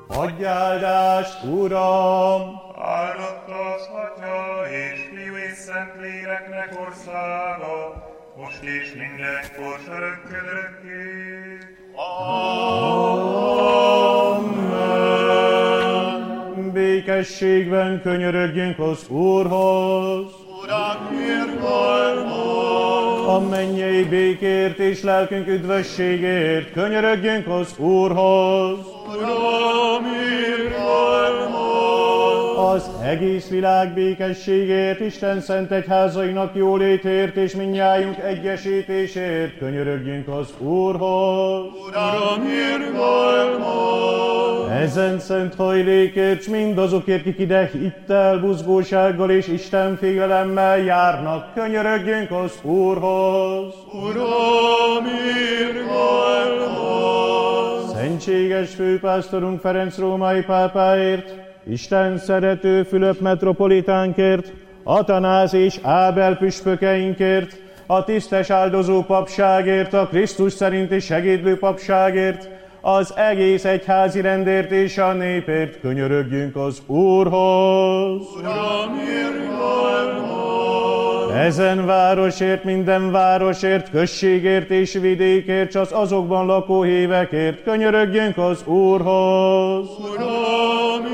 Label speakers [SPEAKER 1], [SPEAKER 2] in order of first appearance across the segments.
[SPEAKER 1] Adj áldást, Uram!
[SPEAKER 2] Áldott az Atya és Fiú és Szentléleknek országa, most és mindenkor s örökkön örökké.
[SPEAKER 1] Amen. Békességben könyörögjünk az Úrhoz.
[SPEAKER 3] Uram, irgalmaz!
[SPEAKER 1] A mennyei békért és lelkünk üdvösségért könyörögjünk az Úrhoz.
[SPEAKER 3] Uram, irgalmaz!
[SPEAKER 1] Az egész világ békességért, Isten szent egyházainak jólétért és mindnyájunk egyesítésért könyörögjünk az Úrhoz.
[SPEAKER 3] Uram, irgalmaz!
[SPEAKER 1] Ezen szent hajlékért, s mindazokért, kik ide hittel, buzgósággal és Istenfélelemmel járnak, könyörögjünk az Úrhoz.
[SPEAKER 3] Uram, irgalmaz!
[SPEAKER 1] Szentséges főpásztorunk Ferenc római pápáért, Isten szerető Fülöp metropolitánkért, Atanáz és Ábel püspökeinkért, a tisztes áldozó papságért, a Krisztus szerinti segédlő papságért, az egész egyházi rendért és a népért könyörögjünk az Úrhoz.
[SPEAKER 3] Uram, irgalmaz!
[SPEAKER 1] Ezen városért, minden városért, községért és vidékért, s az azokban lakó hívekért könyörögjünk az Úrhoz.
[SPEAKER 3] Uram,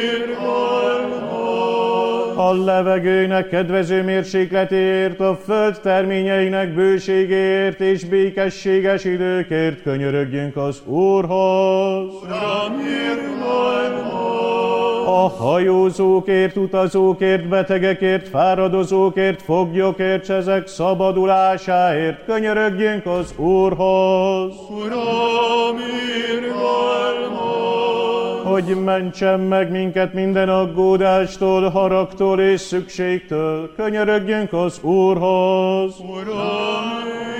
[SPEAKER 3] irgalmaz!
[SPEAKER 1] A levegőnek kedvező mérsékletéért, a föld terményeinek bőségéért és békességes időkért könyörögjünk az Úrhoz.
[SPEAKER 3] Uram, irgalmaz!
[SPEAKER 1] A hajózókért, utazókért, betegekért, fáradozókért, foglyokért, s ezek szabadulásáért könyörögjünk az Úrhoz.
[SPEAKER 3] Uram, irgalmaz!
[SPEAKER 1] Hogy mentsen meg minket minden aggódástól, haragtól és szükségtől, könyörögjünk az Úrhoz.
[SPEAKER 3] Uram,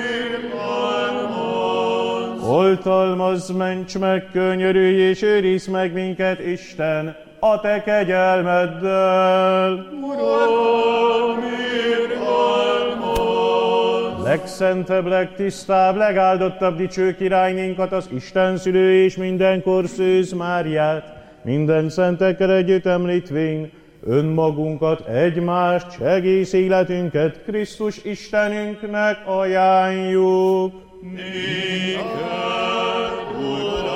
[SPEAKER 3] irgalmaz!
[SPEAKER 1] Oltalmazz, ments meg, könyörülj és őrizd meg minket, Isten, a te kegyelmeddel.
[SPEAKER 3] Uram, irgalmaz!
[SPEAKER 1] Legszentebb, legtisztább, legáldottabb dicső királynénkat, az Isten szülő és mindenkor Szűz Máriát, minden szentekkel együtt említvén, önmagunkat, egymást, s egész életünket Krisztus Istenünknek ajánljuk.
[SPEAKER 3] Néked, Uram!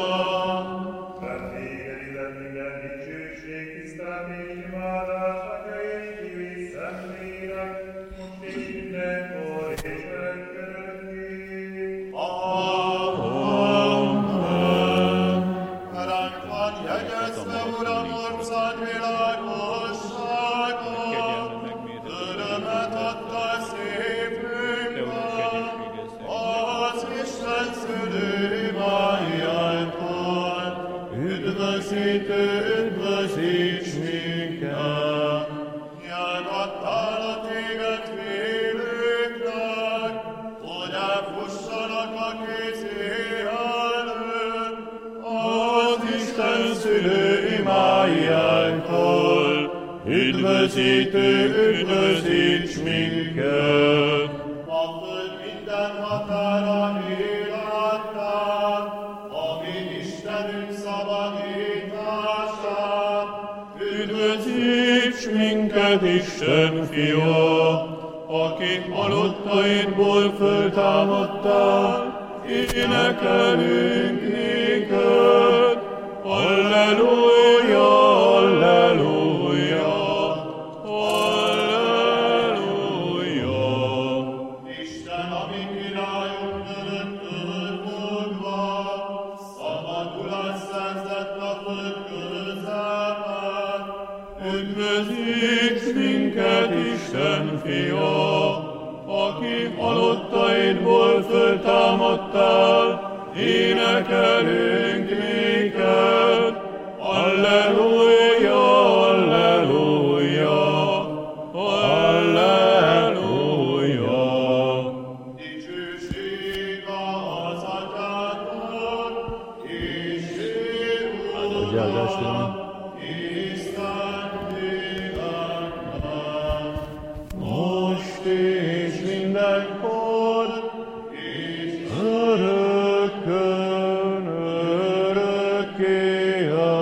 [SPEAKER 1] Üdvözíts minket!
[SPEAKER 3] Nyilvattál a téged félőknek, hogy elfussanak a kézé előtt, az Isten szülő imájától. Üdvözíts minket! A föld minden határán élettel, ami Istenünk szabadítását. Üdvözíts minket, Isten fia, aki halottaidból föltámadtál, énekelünk néked. Halleluja, halleluja, halleluja. Isten, ami királyunk örökkön fogva, szabadulást szerzett a föld közepen. Üdvözíts minket, Isten fia, aki halottaidból föltámadtál, énekelünk néked. Halleluja, halleluja, halleluja. Dicsőség az Atyának, és
[SPEAKER 1] most és mindenkor, és örökkön örökké.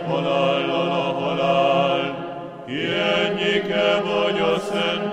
[SPEAKER 3] halállal a halál, ki egyike vagy a Szent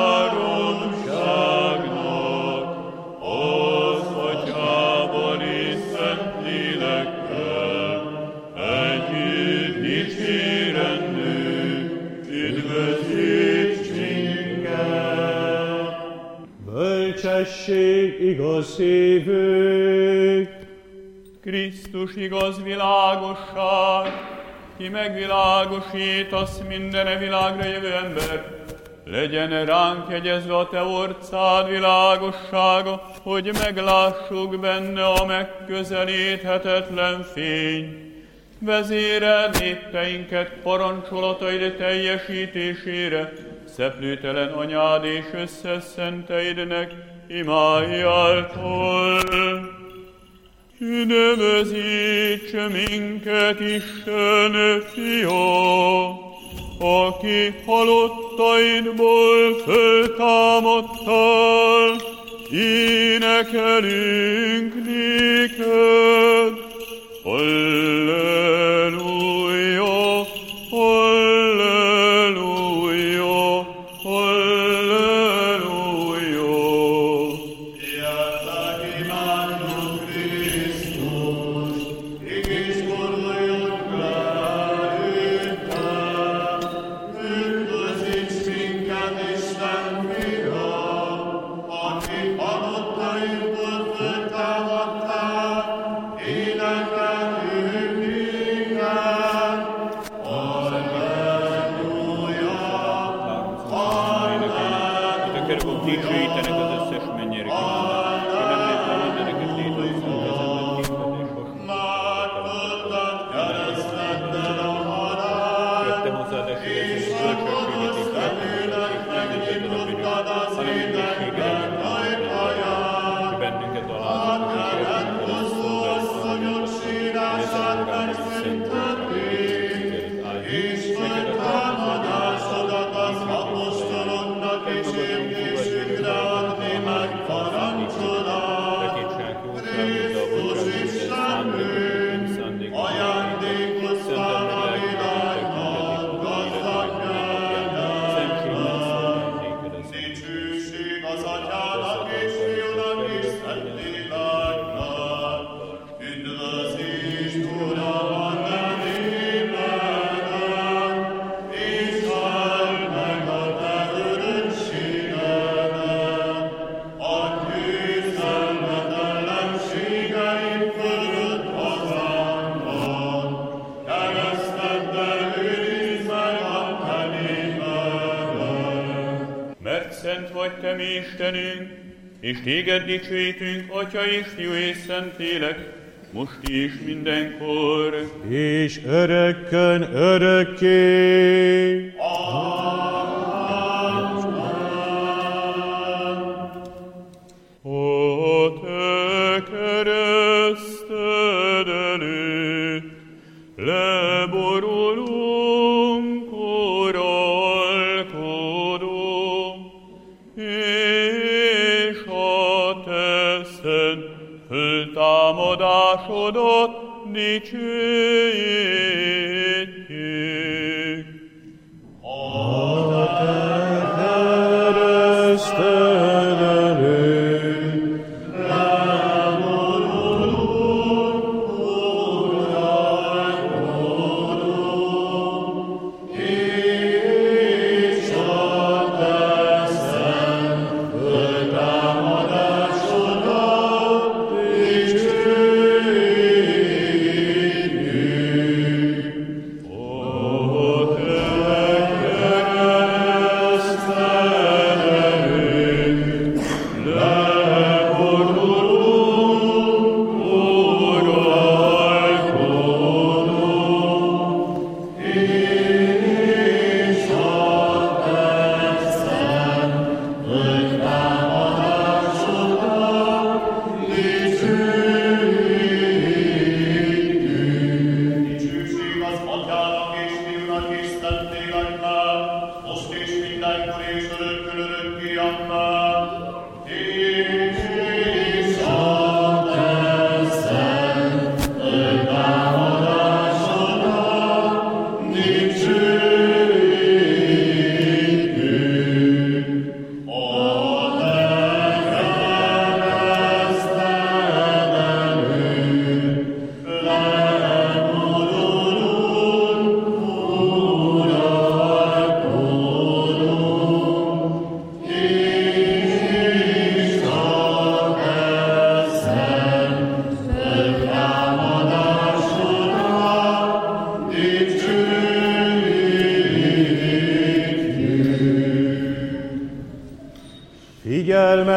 [SPEAKER 3] Háromságnak, az Atyával és Szent Lélekkel, együtt dicsérendő, üdvözíts minket.
[SPEAKER 1] Bölcsesség, igaz hívők,
[SPEAKER 3] Krisztus igaz világosság, ki megvilágosítasz minden világra jövő ember, legyen ránk jegyezve a te orcád világossága, hogy meglássuk benne a megközelíthetetlen fény. Vezéreld népteinket parancsolataid teljesítésére, szeplőtelen anyád és összeszenteidnek imájáltal. Üdvözíts minket, Isten Fia, aki halottaidból föltámadtál, énekelünk néked. Halleluja, halleluja, halleluja.
[SPEAKER 4] Ijátok imádjuk Krisztus, és forduljon ráünkre. Üdvözíts minket, Isten Fia, aki halottaidból föltámadtál, énekelünk néked. Halleluja, halleluja.
[SPEAKER 5] Kerülök dicsőítenek az összes mennyire kívánnak, és nem létremendenek létezik szemkezetben képet és
[SPEAKER 4] Megföldet kereszteddel a halál,
[SPEAKER 5] jöttem hozzád esélyes, és bölcsességet és
[SPEAKER 4] megjuttad az énekben ajtaján,
[SPEAKER 5] és bennünket alázott, és
[SPEAKER 4] Elhozó asszonyok sírását megszünteti, és föltámadásodat az apostoloknak és értésükre adni megparancsolod. Krisztus Istenünk, ajándékoztál a világnak gazdag nyelven. Dicsőség az Atyának és Fiúnak és Szentléleknek. Üdvözíts, Uram, a nevében, és áld meg a te örökségedet. Adj győzelmetellenségeid fölött hazánkon, kereszteddel őrizd meg a te népedet.
[SPEAKER 3] Mert szent vagy te, mi Istenünk, és téged dicsőítünk, Atya és Fiú és Szentlélek, most is mindenkor.
[SPEAKER 1] és örökkön örökké.
[SPEAKER 3] A te kereszted előtt leborulunk, uralkodó, és a te szent föltámadásodat dicsőítjük.
[SPEAKER 1] Kereszted előtt
[SPEAKER 4] Dicsőítjük.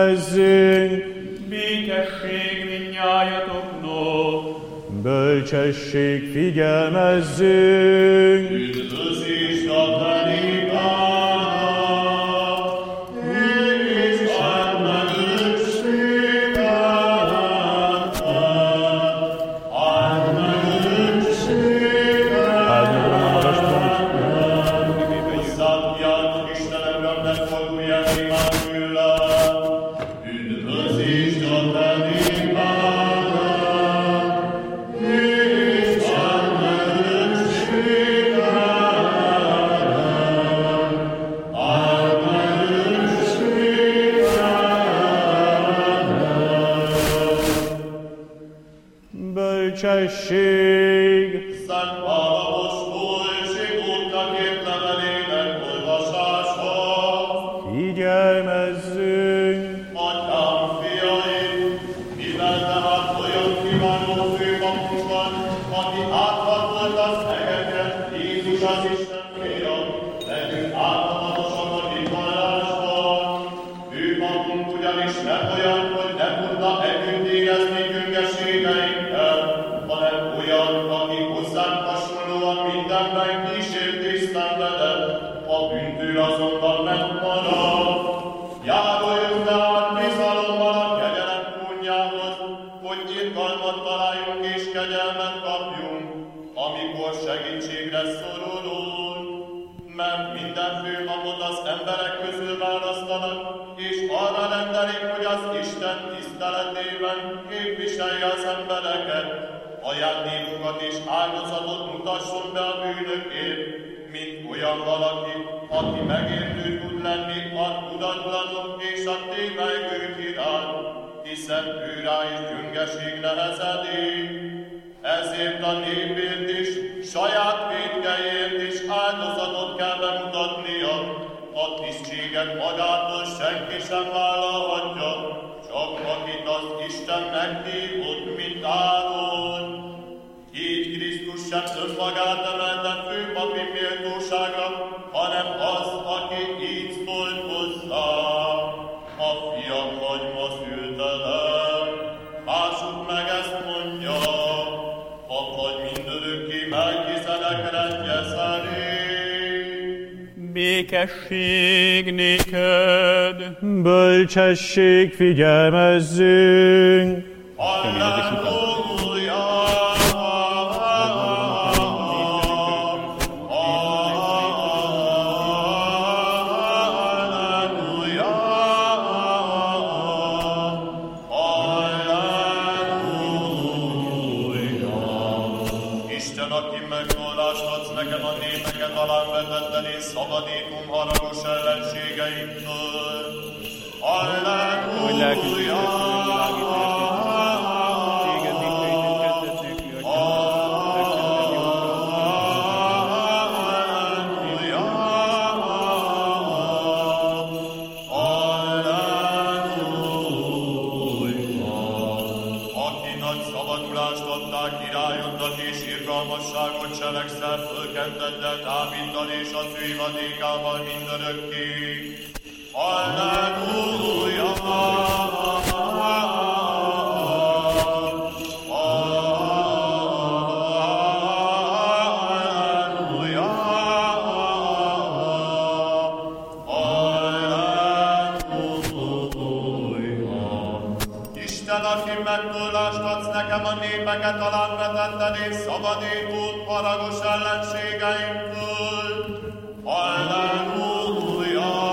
[SPEAKER 1] figyelmezzünk.
[SPEAKER 3] Békesség mindnyájatoknak.
[SPEAKER 1] Bölcsesség, figyelmezzünk.
[SPEAKER 4] Üdvözítsd a te népádat, és add meg ősségedet. Add meg ősségedet. Hozzád jár, Istenemre megfordulj el imádküllen. Üdvözítsd a te népádat, és add meg ősségedet. Add meg ősségedet.
[SPEAKER 1] Bölcsesség,
[SPEAKER 4] Szent Pálapos Bölcség útnak levelének olvasása.
[SPEAKER 1] figyelmezzünk.
[SPEAKER 4] Atyám, fiaim, mivel tehát olyan kiváló főpapunk van, aki áthatott az egeket, Jézus az Isten fia, legyünk átadatosak a hitvallásban. Főpapunk ugyanis nem olyan, hogy nem tudna együtt érezni göngeségeinkkel, hanem olyan, aki hozzánk hasonlóan mindenben kísért és szenvedett, a bűntől azonban megmarad. Járuljunk tehát bizalommal a kegyelem trónjához, hogy irgalmat találjunk és kegyelmet kapjunk, amikor segítségre szorulunk. Mert minden főpapot az emberek közül választanak, és arra rendelik, hogy az Isten tiszteletében képviselje az embereket, ajándékokat és áldozatot mutasson be a bűnökért, mint olyan valaki, aki megértő tud lenni a tudatlanok és a tévejgők iránt, hiszen őrá is gyöngeség nehezedik. Ezért a népért is, saját vétkeért is áldozatot kell bemutatnia. A tisztséget magától senki sem vállalhatja, csak akit az Isten meghívott, mint Áron. Így Krisztus sem önmagát emelte főpapi méltóságra, hanem az, aki így szólt hozzá. A fiam vagy ma szültelek, mások meg ezt mondja, apad mindörökké Melkisedek rendje szerint.
[SPEAKER 3] Békesség néked.
[SPEAKER 1] Bölcsesség, figyelmezzünk.
[SPEAKER 4] Halleluja! Isten, aki megvallást adsz nekem a népeket alá vetetten és szabadítom haragos ellenségeinktől.
[SPEAKER 3] Hogy lelkünk téged dicsőítünk kezdet nélkül, Atyám, legszentebb
[SPEAKER 4] Aki nagy szabadulást adtál királyodnak és irgalmasságot cselekszel, fölkenteddel Dáviddal és az ő vadékával mindörökké. Halleluja! Halleluja! Halleluja! Isten, aki megtorlást adsz nekem a népeket alá vetetten és szabadítót haragos ellenségeinktől. Halleluja!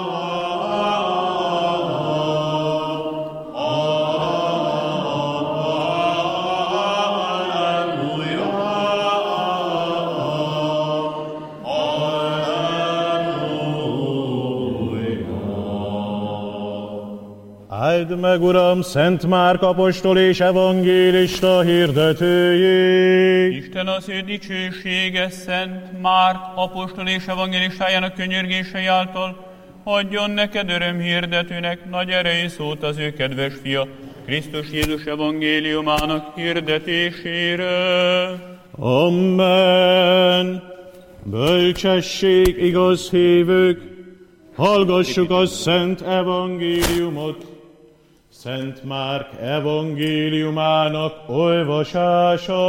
[SPEAKER 1] Áld meg, Uram, Szent Márk apostol és evangélista hirdetőjét.
[SPEAKER 3] Isten az ő dicsősége Szent Márk apostol és evangélistájának könyörgései által adjon neked örömhirdetőnek nagy erejű szót az ő kedves fia, Krisztus Jézus evangéliumának hirdetésére.
[SPEAKER 1] Amen. Bölcsesség, igaz hívők, hallgassuk a szent evangéliumot. Szent Márk evangéliumának olvasása.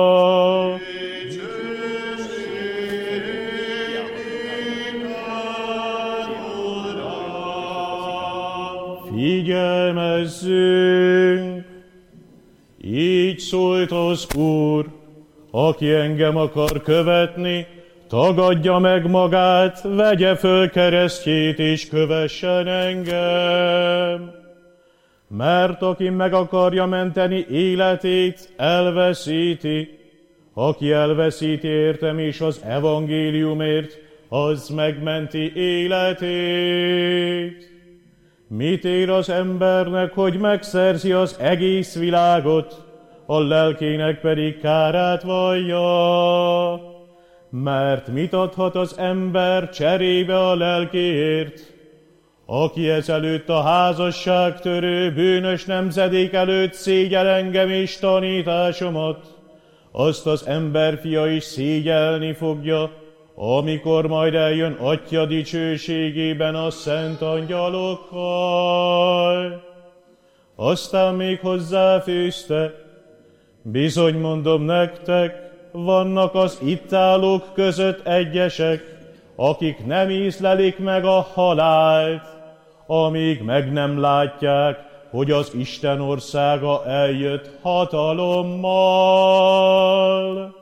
[SPEAKER 1] Figyelmezzünk! Így szólt az Úr, aki engem akar követni, tagadja meg magát, vegye föl keresztjét és kövessen engem. Mert aki meg akarja menteni életét, elveszíti. Aki elveszíti értem és az evangéliumért, az megmenti életét. Mit ér az embernek, hogy megszerzi az egész világot, a lelkének pedig kárát vallja? Mert mit adhat az ember cserébe a lelkéért? Aki ezelőtt a házasságtörő bűnös nemzedék előtt szégyel engem és tanításomat, azt az emberfia is szégyelni fogja, amikor majd eljön Atya dicsőségében a szent angyalokkal. Aztán még hozzáfűzte, bizony mondom nektek, vannak az itt állók között egyesek, akik nem ízlelik meg a halált, amíg meg nem látják, hogy az Isten országa eljött hatalommal.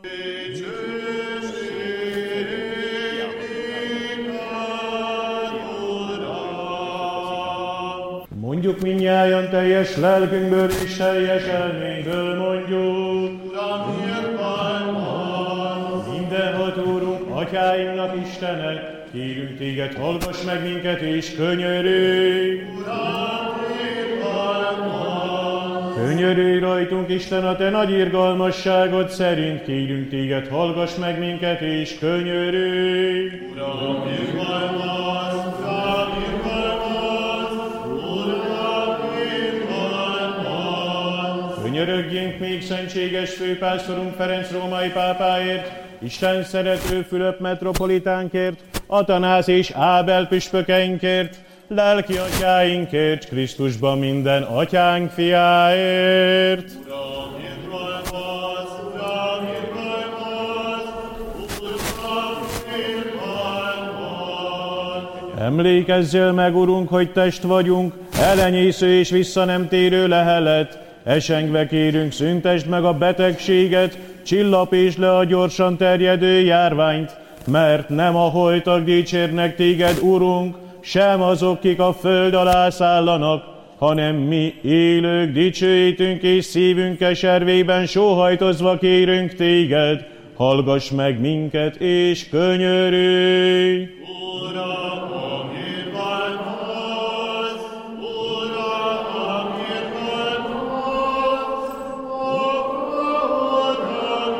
[SPEAKER 1] Mondjuk mindnyájan teljes lelkünkből és teljes elménkből mondjuk.
[SPEAKER 4] Uram,
[SPEAKER 1] Mindenható Úrunk, Atyáinknak Istenek, kérünk téged, hallgass meg minket és könyörülj. Könyörülj rajtunk, Isten, a te nagy irgalmasságod szerint, kérünk téged, hallgass meg minket és könyörülj.
[SPEAKER 4] Uram, irgalmas, Uram, irgalmas, Uram, irgalmas.
[SPEAKER 1] Könyörögjünk még szentséges főpásztorunk Ferenc római pápáért, Isten szerető Fülöp metropolitánkért, Atanáz és Ábel püspökeinkért, lelki atyáinkért, Krisztusban minden atyánk fiáért.
[SPEAKER 4] Uram, irgalmas, Uram, irgalmas, Uram, irgalmas.
[SPEAKER 1] Emlékezzél meg, Urunk, hogy test vagyunk, elenyésző és vissza nem térő lehelet, esengve kérünk, szüntesd meg a betegséget, csillapítsd le a gyorsan terjedő járványt, mert nem a holtak dicsérnek téged, Urunk, sem azok, kik a föld alá szállanak, hanem mi élők dicsőítünk és szívünk keservében sóhajtozva kérünk téged, hallgass meg minket és könyörülj!
[SPEAKER 4] Uram, irgalmas, Uram, irgalmas, Uram,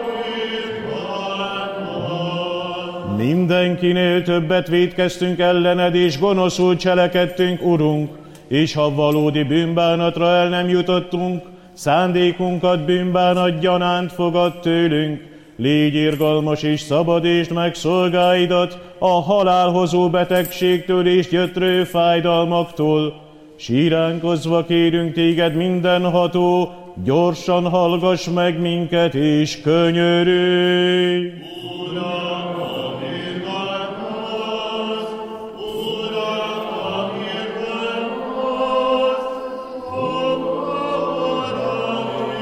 [SPEAKER 4] irgalmas.
[SPEAKER 1] Mindenkinél többet vétkeztünk ellened, és gonoszul cselekedtünk, Urunk, és ha valódi bűnbánatra el nem jutottunk, szándékunkat bűnbánat gyanánt fogad tőlünk. Légy irgalmas és szabadítsd meg szolgáidat a halálhozó betegségtől és gyötrő fájdalmaktól. Síránkozva kérünk téged, mindenható, gyorsan hallgass meg minket és könyörülj!
[SPEAKER 4] Uram, irgalmas, Uram, irgalmas, Uram,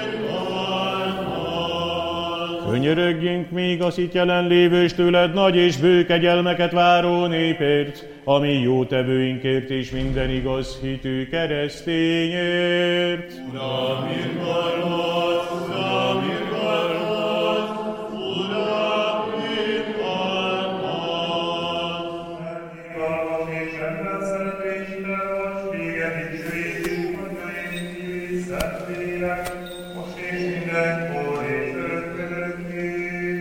[SPEAKER 4] irgalmas.
[SPEAKER 1] Könyörögjünk még az itt jelenlévős tőled nagy és bő kegyelmeket váró népért, ami jótevőinkért és minden igaz hitű keresztényért.
[SPEAKER 4] Uram, irgalmas, Uram, irgalmas, Uram, irgalmas.
[SPEAKER 2] Irgalmas és ember szerető Isten vagy, téged dicsőítünk, mondjaink ki, Szentlélek, most és mindenkor és örökködörökké.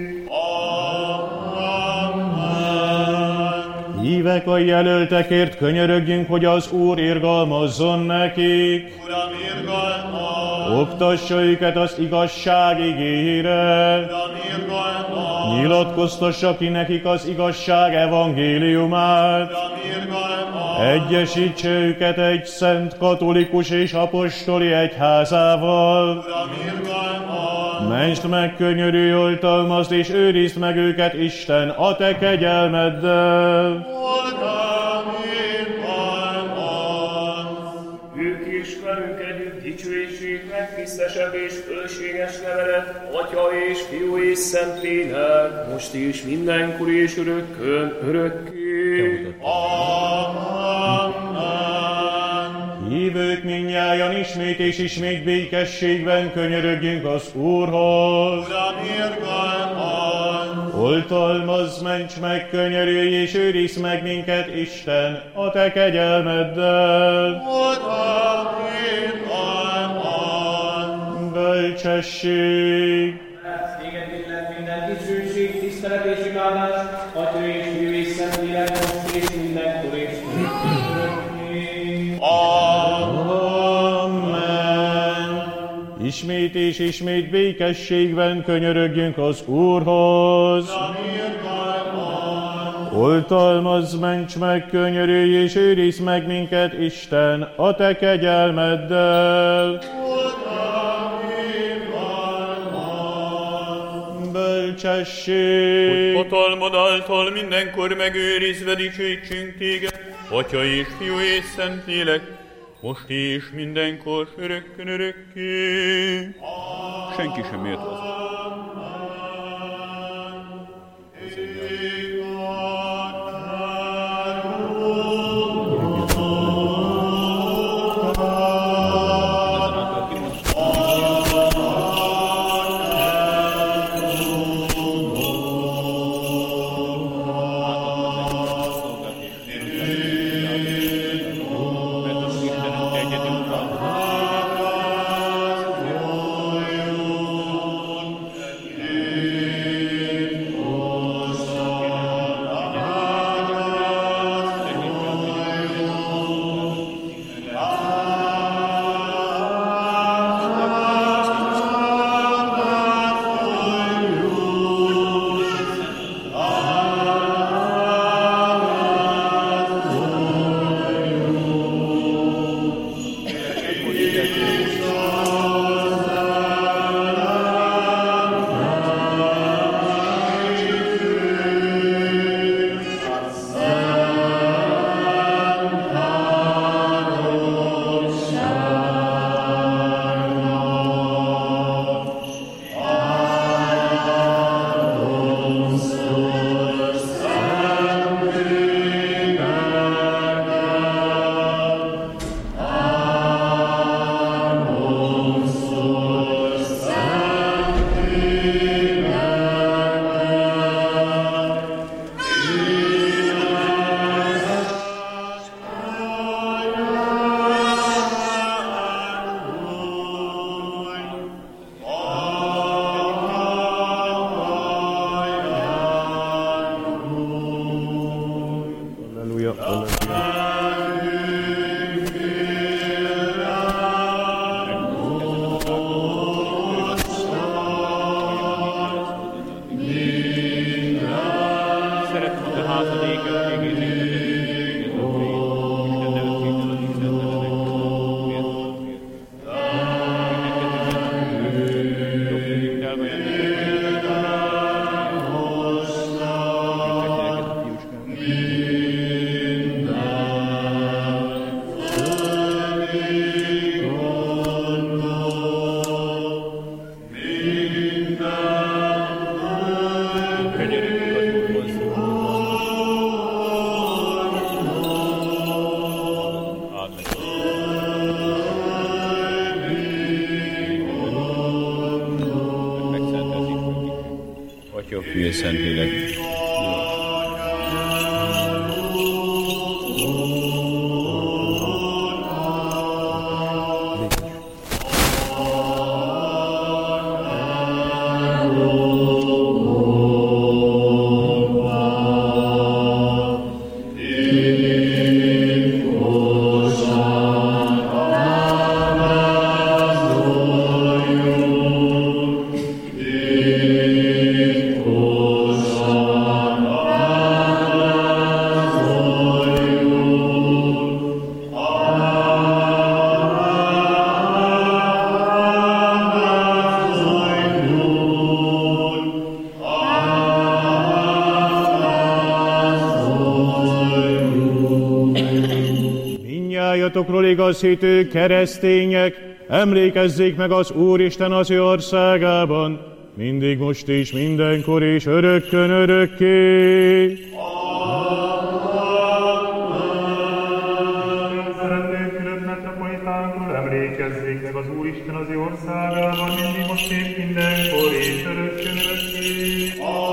[SPEAKER 4] Amen.
[SPEAKER 1] Hívek a jelöltekért, könyörögjünk, hogy az Úr irgalmazzon nekik.
[SPEAKER 4] Uram, irgalmas,
[SPEAKER 1] Oktassa őket az igazság igére.
[SPEAKER 4] Uram,
[SPEAKER 1] Nyilatkoztassa ki nekik az igazság evangéliumát.
[SPEAKER 4] Uram, irgalmas,
[SPEAKER 1] Egyesítse őket egy szent, katolikus és apostoli egyházával.
[SPEAKER 4] Uram, irgalmaz!
[SPEAKER 1] Mentsd meg, könyörülj, oltalmazd és őrizd meg őket, Isten, a te kegyelmeddel.
[SPEAKER 4] Uram, irgalmaz!
[SPEAKER 6] Ők is velünk együtt dicsőségnek, tisztesebb és fölösséges nevelet, Atya és Fiú és Szentlélek, most is mindenkor és örökkön, örökké.
[SPEAKER 4] Amen.
[SPEAKER 1] Hívők mindnyájan ismét és ismét békességben könyörögjünk az Úrhoz.
[SPEAKER 4] Uram, irgalmaz!
[SPEAKER 1] Oltalmazz, ments meg, könyörülj és őrizd meg minket, Isten, a te kegyelmeddel.
[SPEAKER 4] Uram, irgalmaz!
[SPEAKER 1] Bölcsesség.
[SPEAKER 6] Téged illet minden dicsőség, tisztelet és imádás, Atya és Fiú és Szentlélek, most és mindenkor és örökké.
[SPEAKER 1] Amen. Ismét és ismét békességben könyörögjünk az Úrhoz. Oltalmazz, ments meg, könyörülj és őrizd meg minket, Isten, a te kegyelmeddel. Bölcsesség.
[SPEAKER 3] Hatalmad által mindenkor megőrizve dicsőítsünk téged, Atya és Fiú és Szentlélek, most és mindenkor, örökkön, örökké. Senki sem ért hozzá. Atya, Fiú és Szentlélek.
[SPEAKER 4] Amen.
[SPEAKER 1] minnyájatokról igaz hitő keresztények, emlékezzék meg az Úristen az ő országában, mindig, most is, mindenkor és örökkön örökké.
[SPEAKER 2] Szerető Fülöp metropolitánkról emlékezzék meg az Úristen az ő országában, mindig, most és mindenkor és örökkön örökké.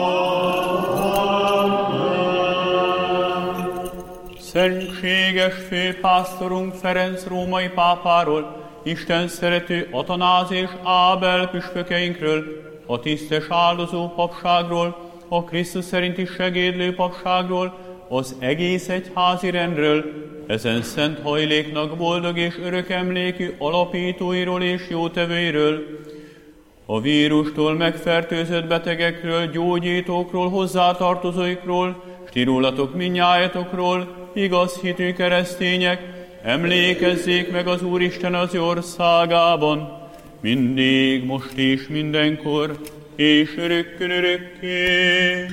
[SPEAKER 3] Szentséges főpásztorunk Ferenc római pápáról, Isten szerető Atanáz és Ábel püspökeinkről, a tisztes áldozó papságról, a Krisztus szerinti segédlő papságról, az egész egyházi rendről, ezen szent hajléknak boldog és örök emlékű alapítóiról és jótevőiről, a vírustól megfertőzött betegekről, gyógyítókról, hozzátartozóikról, stírólatok minnyájatokról, igaz hitű keresztények, emlékezzék meg az Úristen az országában, mindig, most és mindenkor, és örökkön örökké.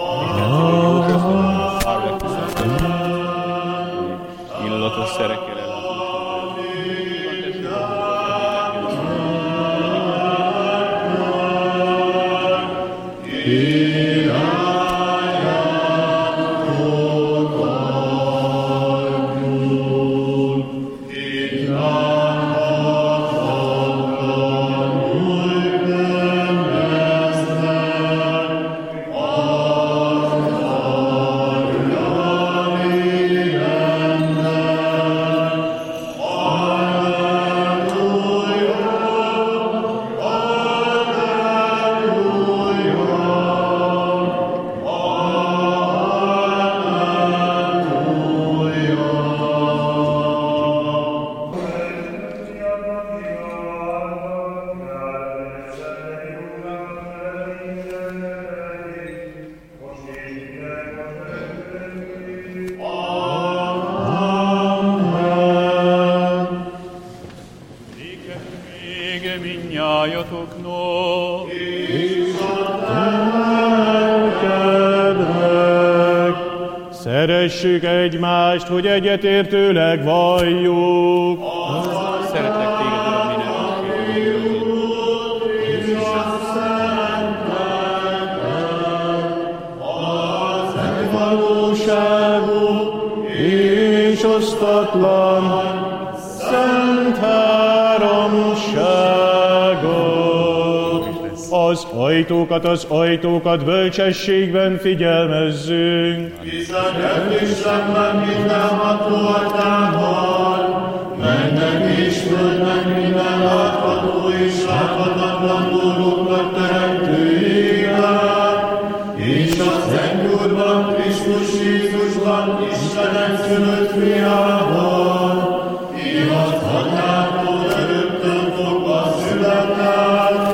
[SPEAKER 5] Illatos szerekkel
[SPEAKER 1] Szeressük egymást, hogy egyetértőleg valljuk.
[SPEAKER 5] Szeretlek téged, Uram, mindenségről.
[SPEAKER 1] Az valóságú és osztatlan szent háromságot. Az ajtókat bölcsességben figyelmezzünk.
[SPEAKER 4] Hiszen Istenben mindenható atyával, mennek és földnek minden látható és láthatatlan dolgoknak teremtőjével, és a Szent Úrban, Krisztus Jézusban, Isten egyszülött fiával, igaz atyától öröktől fogva született,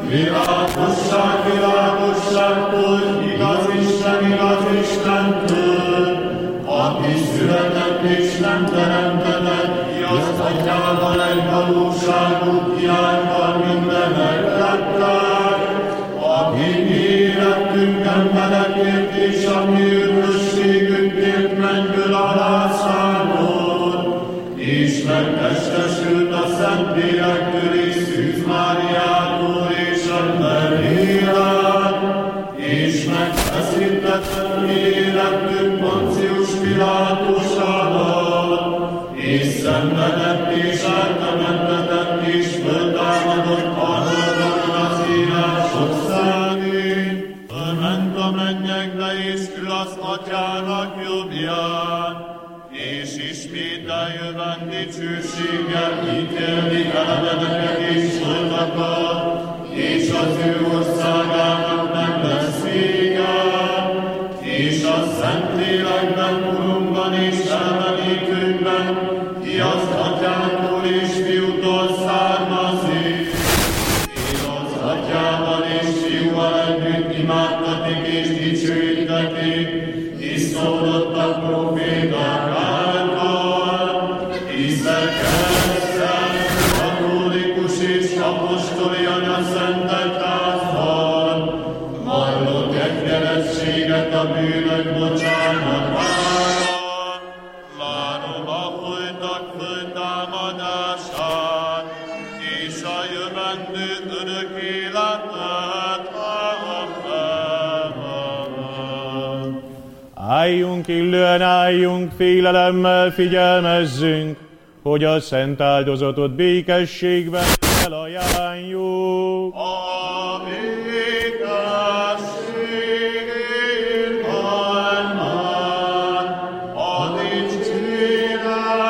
[SPEAKER 4] világosságtól, igaz Istentől, aki született és nem teremtett, ki az atyával egy valóságú hiányban mindenek lettek, aki mi életünk emberekért és a mi üdvösségünkért mennyből alászállott, és megtestesült a Szentlélektől és Szűz Máriától és a Maryát, és megfeszített mi életünk Poncius Pilátus alatt, és szenvedett és eltemettetett és föltámadott harmadon az írások szerint, fölment a mennyekbe és ül az Atyának jobbján, és ismét eljövend dicsőséggel ítélni eleveneket és holtakat, és az ő országának meg lesz vége, és a Szentlélekben, Urunkban és elmenítőnkben, ki az Atyától és Fiútól származik, és az Atyával és Fiúval együtt imádtatik és dicsőítetik, és szólottak proféták által, hiszen keresztel, katolikus és apostoli anyaszentek házban, vallott egykerességet a bűnök bocsánatára, várom a holtak föld
[SPEAKER 1] Álljunk illően, álljunk, félelemmel figyelmezzünk, hogy a szent áldozatot békességben felajánljuk.
[SPEAKER 4] A békességért Amen, a dicséret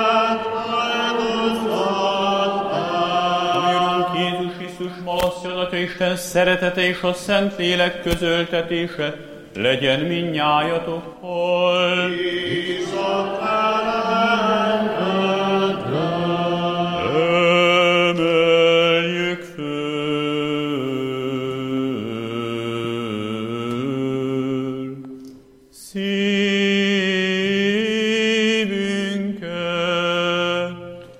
[SPEAKER 3] Urunk Jézus Krisztus malasztjadata, Isten szeretete és a Szentlélek közöltetése legyen mindnyájatokkal. Emeljük föl szívünket.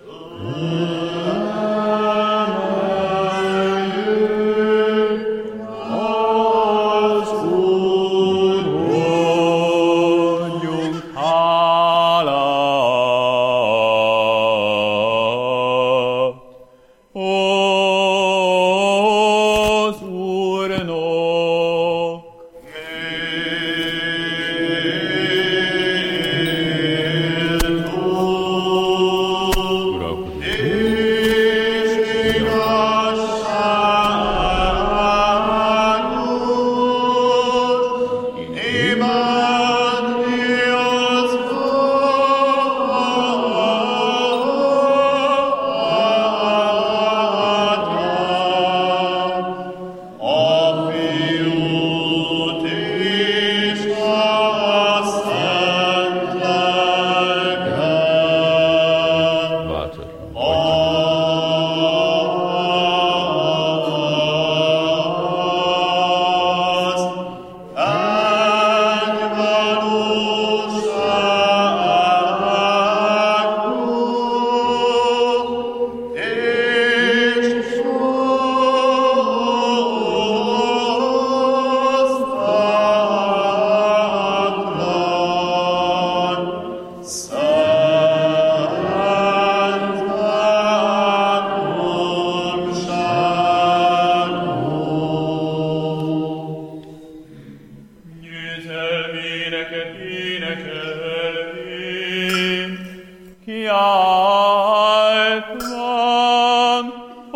[SPEAKER 3] Kiáltván,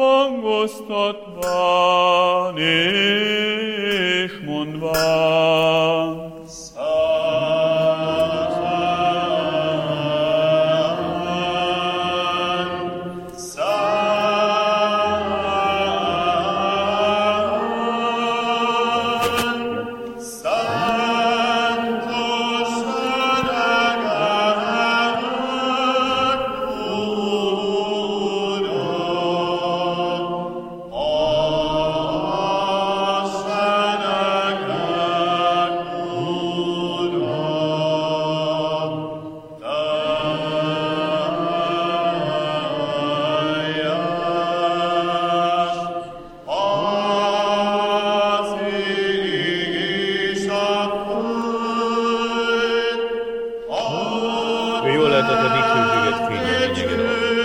[SPEAKER 3] hangoztatván és mondván.
[SPEAKER 5] Jól lehet a dicsőséget fénye lényeged.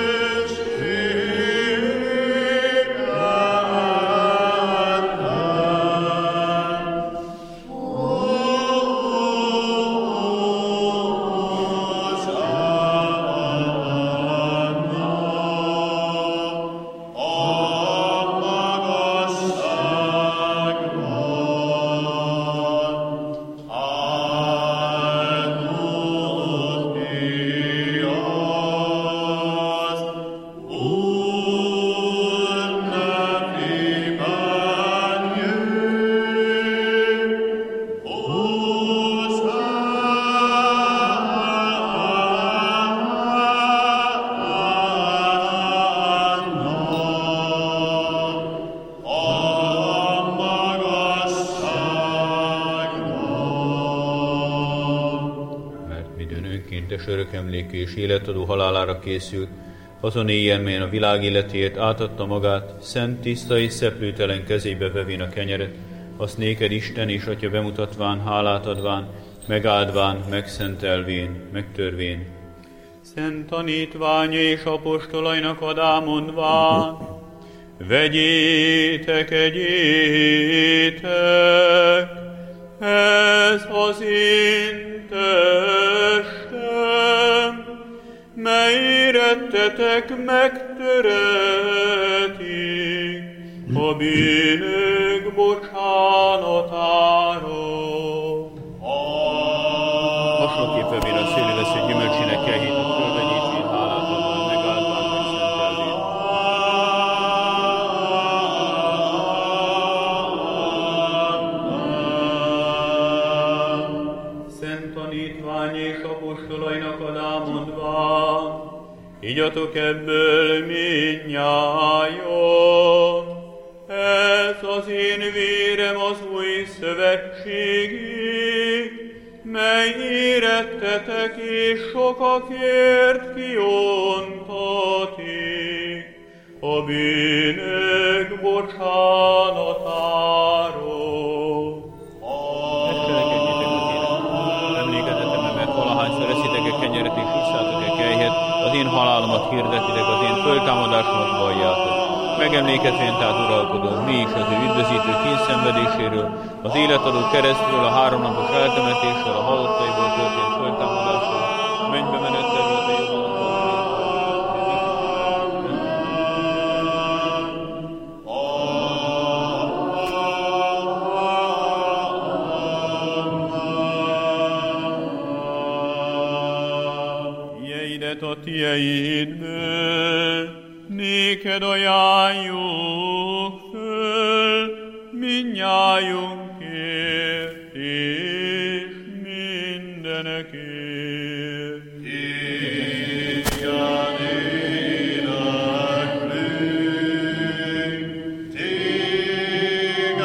[SPEAKER 5] Örökemlékű és életadó halálára készült, azon éjjel, melyen a világ életéért átadta magát, szent, tiszta és szeplőtelen kezébe vevén a kenyeret, azt néked Isten és Atya bemutatván, hálát adván, megáldván, megszentelvén, megtörvén. Szent tanítványa és apostolainak adámondván, vegyétek, egyétek, ez az én
[SPEAKER 3] megtöretik a bűnök bocsánatáról.
[SPEAKER 5] Hasonlóképpen vér a széli vesző gyümölcsének kell hét a földbe nyítsén hálát adva, megáldván meg szentelvén. Szent tanítvány és apostolainak adámondván, igyatok ebből mindnyájan. Ez az én vérem az új szövetségé, mely érettetek és sokakért kiontatik a bűnök bocsánatáról. Megcselekedjétek az élet. Emlékezetemre, mert valahányszor eszitek-e kenyeret és isszátok-e kejhet, az én halálomat hirdetitek, az én föltámadásomat valljátok. Megemlékezvén tehát uralkodunk mi is az ő üdvözítő kényszenvedéséről, az életadó keresztül, a háromnapos eltemetésről, a halottaiból történt föltámadásról, mennybe menettelről, a
[SPEAKER 3] Jeidet a tieidből, néked ajánljuk föl, mindnyájunkért és mindenekért.
[SPEAKER 4] Igen, éneklünk, téged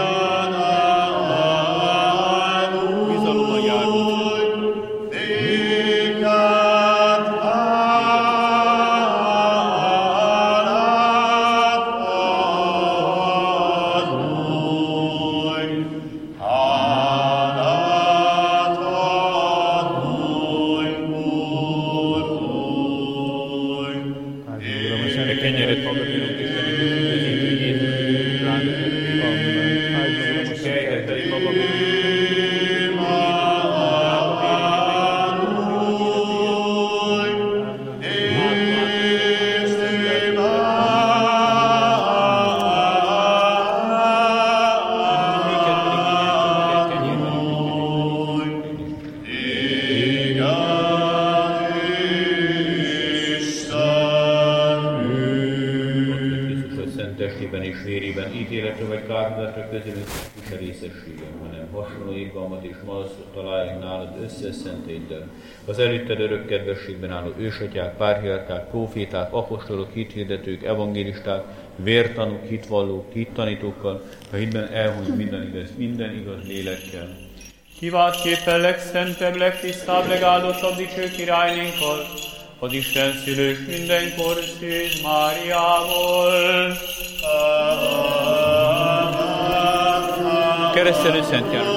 [SPEAKER 4] áldunk,
[SPEAKER 5] bizalommal járunk.
[SPEAKER 4] néked
[SPEAKER 5] Kenyeret fogadjunk Istenünk, és üdvözítő Jézus ránk. És kejhet pedig maga testében és vérében ítéletre vagy kárhozatra közülünk se részesüljön, hanem hasonló irgalmat és malasztot találjunk nálad összeszenteiddel. Az előtted örök kedvességben álló ősatyák, párhiárkák, próféták, apostolok, hithirdetők, evangélisták, vértanúk, hitvallók, hittanítókkal, a hitben elhunyt minden igaz lélekkel.
[SPEAKER 3] Kiváltképpen legszentebb, legtisztább, legáldottabb dicső királynénkkal, az Isten szülős mindenkor Szűz Máriával.
[SPEAKER 5] Keresztelő Szent János,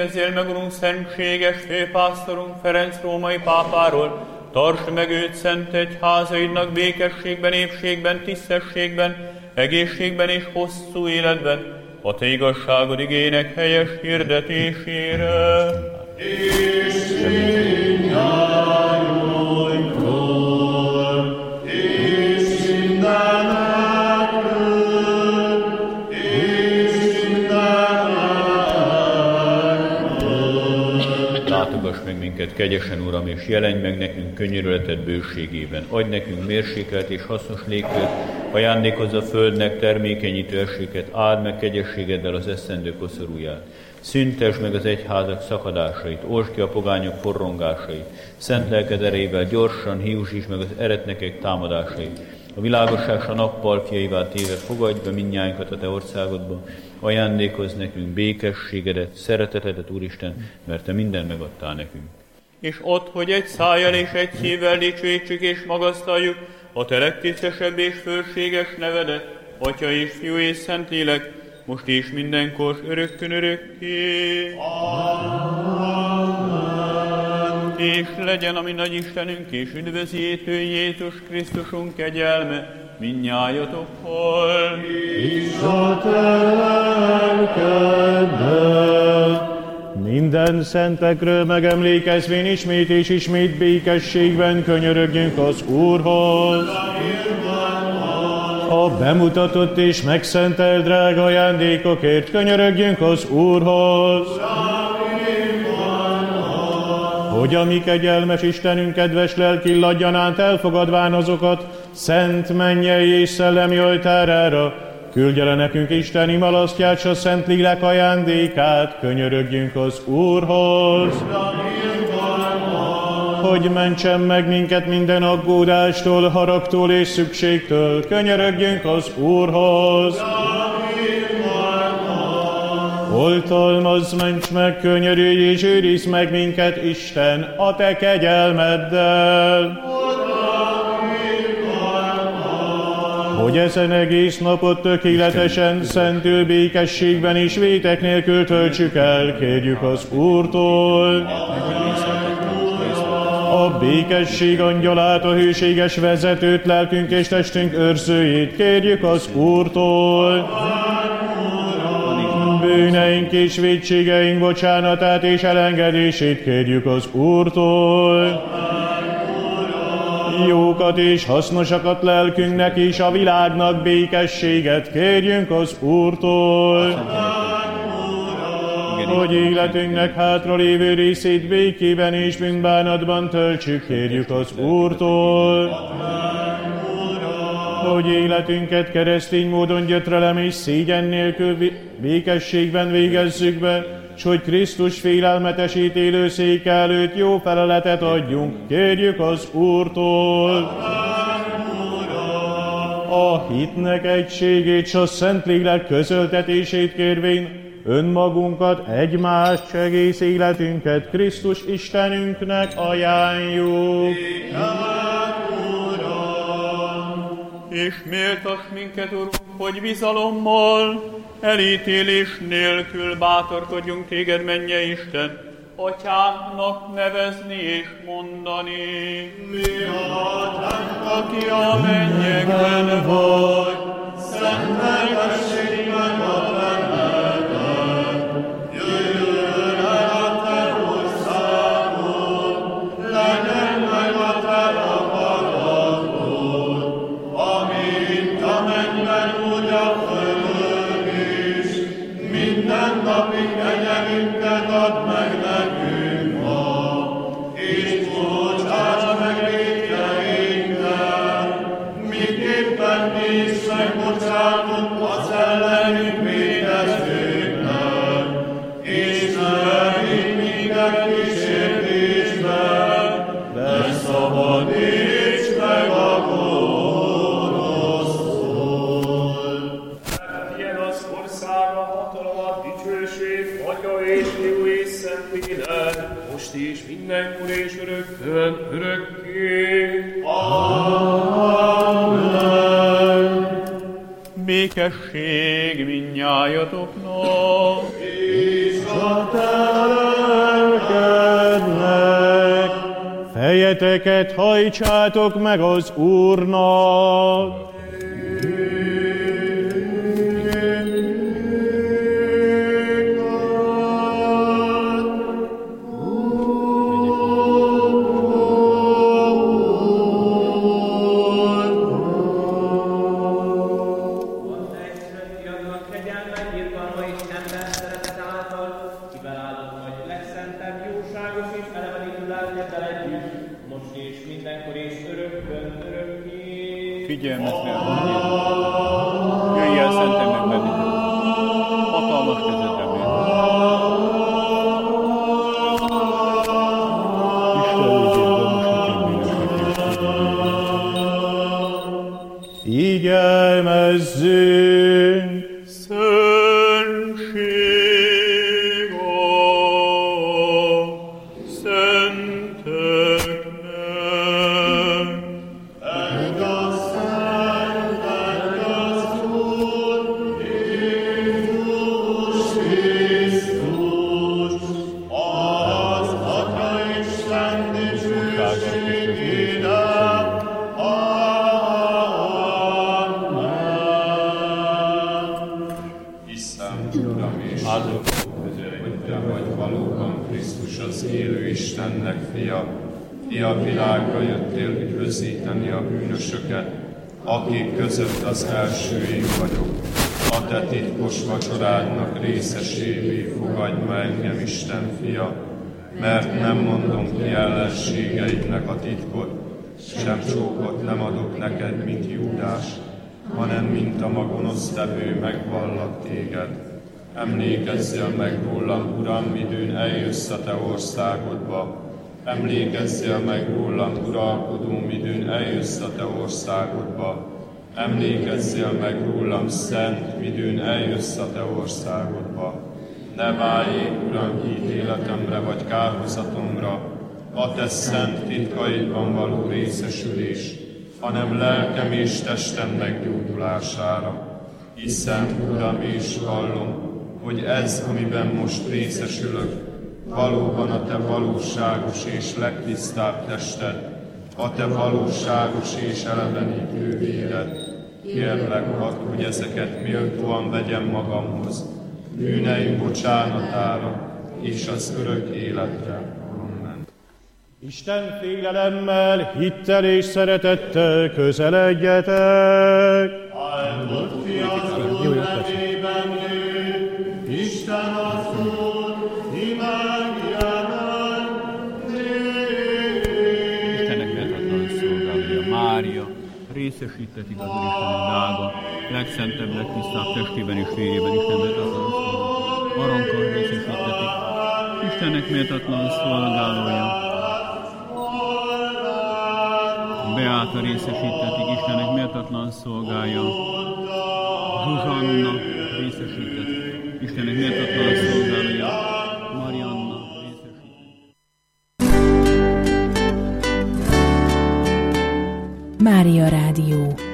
[SPEAKER 3] feledkezzél meg, Urunk, szentséges főpásztorunk Ferenc római pápáról, tartsd meg őt szent egyházaidnak békességben, épségben, tisztességben, egészségben és hosszú életben, a te igazságod igének helyes hirdetésére.
[SPEAKER 5] Látogass meg minket kegyesen, Uram, és jelenj meg nekünk könyörületed bőségében. Adj nekünk mérsékelt és hasznos légkört, ajándékozz a földnek termékenyítő esőket, áld meg kegyességeddel az esztendő koszorúját. Szüntesd meg az egyházak szakadásait, old ki a pogányok forrongásait, szent lelked erejével gyorsan hiúsítsd meg az eretnekek támadásait. A világosság a nappal fiaivá téve fogadj be mindnyájunkat a te országodba, ajándékozz nekünk békességedet, szeretetedet, Úristen, mert te mindent megadtál nekünk.
[SPEAKER 3] És ott, hogy egy szájjal és egy szívvel dicsőítsük és magasztaljuk a te legtisztesebb és fölséges nevedet, Atya és Fiú és Szentlélek, most is mindenkor, örökkön örökké. Amen. És legyen a mi nagy Istenünk és üdvözítő Jézus Krisztusunk kegyelme mindnyájatokkal.
[SPEAKER 1] És a te lelkeddel. Minden szentekről megemlékezvén ismét és ismét békességben könyörögjünk az Úrhoz. A bemutatott és megszentelt drága ajándékokért könyörögjünk az Úrhoz. Hogy a mi kegyelmes Istenünk kedves lelki ladjanánt elfogadván azokat szent mennyei és szellemi oltárára, küldje le nekünk Isten imalasztját, s a Szentlélek ajándékát, könyörögjünk az Úrhoz. Hogy mentsen meg minket minden aggódástól, haragtól és szükségtől, könyörögjünk az Úrhoz. Oltalmazz, ments meg, könyörülj és őrizd meg minket, Isten, a te kegyelmeddel. Hogy ezen egész napot tökéletesen, szentül békességben és vétek nélkül töltsük el, kérjük az Úrtól. A békesség angyalát, a hűséges vezetőt, lelkünk és testünk őrzőjét, kérjük az Úrtól. Bűneink és vétségeink bocsánatát és elengedését kérjük az Úrtól. Jókat és hasznosakat lelkünknek és a világnak békességet kérjünk az Úrtól. Hogy életünknek hátralévő részét békében és bűnbánatban töltsük, kérjük az Úrtól. Hogy életünket keresztény módon gyötrelem és szégyen nélkül békességben végezzük be, s hogy Krisztus félelmetes ítélőszéke előtt jó feleletet adjunk, kérjük az Úrtól. A hitnek egységét, s a Szentlélek közöltetését kérvén, önmagunkat, egymást, s egész életünket Krisztus Istenünknek ajánljuk.
[SPEAKER 3] És méltass minket, Urunk, hogy bizalommal, elítélés nélkül bátorkodjunk téged, mennyei Isten, Atyánknak nevezni és mondani.
[SPEAKER 4] Mi Atyánk, aki a mennyekben vagy, szenteltessék meg a te neved. Jöjjön el a te országod, legyen meg a te akaratod, amint a mennyben úgy a földön is. Mindennapi kegyelmünket add meg nekünk ma, és bocsáss meg vétkeinket, miképpen mi is megbocsátunk az ellenünk vétkezőknek, és ne vigy minket kísértésbe, de szabadíts meg a gonosztól.
[SPEAKER 6] Ilyen az ország, a hatalom, a dicsőség, Atya és Fiú és Szentlélek, most is mindenkor és örökkön, örökké.
[SPEAKER 3] Békesség mindnyájatoknak.
[SPEAKER 4] És a
[SPEAKER 1] teremkednek. Fejeteket hajtsátok meg az Úrnak.
[SPEAKER 3] Figyelmet nélkül. Jöjj el, szentem meg bennünket. Hatalmas kezedre mér.
[SPEAKER 1] Figyelmezzünk!
[SPEAKER 3] Szentség a szenteknek. Ti a világra jöttél üdvözíteni a bűnösöket, akik között az első én vagyok. A te titkos vacsorádnak részesévé fogadj ma engem, Isten fia, mert nem mondom ki ellenségeidnek a titkot, sem csókot nem adok neked, mint Júdás, hanem mint a ma gonosztevő megvallak téged. Emlékezzél meg rólam, Uram, midőn eljössz a te országodba. Emlékezzél meg rólam, uralkodóm, midőn eljössz a te országodba. Emlékezzél meg rólam, szent, midőn eljössz a te országodba. Ne váljék, Uram, ítéletemre vagy kárhozatomra, a te szent titkaidban való részesülés, hanem lelkem és testem meggyógyulására. Hiszen, Uram, és hallom, hogy ez, amiben most részesülök, valóban a te valóságos és legtisztább tested, a te valóságos és elevenítő véred. Kérlek, add, hogy ezeket méltóan vegyem magamhoz, bűneim bocsánatára és az örök életre. Amen.
[SPEAKER 1] Isten félelemmel, hittel és szeretettel közeledjetek.
[SPEAKER 4] Áldott fiat Úr nevében nő, Isten az Úr,
[SPEAKER 3] Istennek méltatlan szolgálója, Mária, részesítetik az Úristenek drága, legszentebb, legtisztább testében és vérében Isten méltatlan szolgálója. Arankkal részesítetik, Istennek méltatlan szolgálója. Beáta részesítetik, Istennek méltatlan szolgálja. Zsuzsanna részesítetik, Istennek méltatlan szolgálója. Marianna részesítetik.
[SPEAKER 7] Mária Rádió.